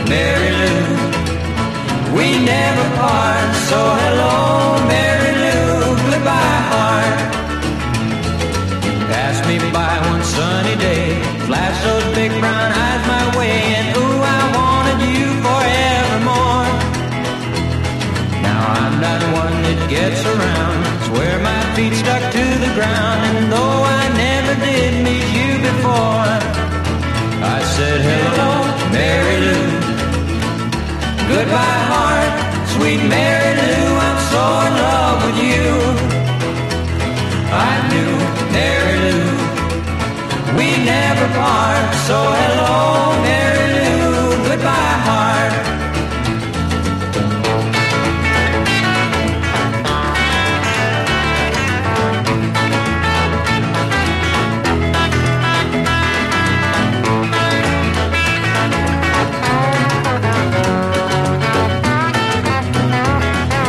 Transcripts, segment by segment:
Mary Lou. We never part, so hello, Mary Lou, goodbye, heart. You passed me by one sunny day, flashed those big brown eyes my way, and ooh, I wanted you forevermore. Now I'm not one that gets around, swear my feet stuck to the ground, and though I never did meet you before, I said hello, Mary Lou, goodbye, heart, sweet Mary Lou, I'm so in love with you. I knew, Mary Lou, we never part, so hello, Mary Lou, goodbye, heart.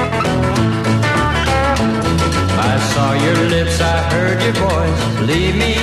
I saw your lips, I heard your voice, leave me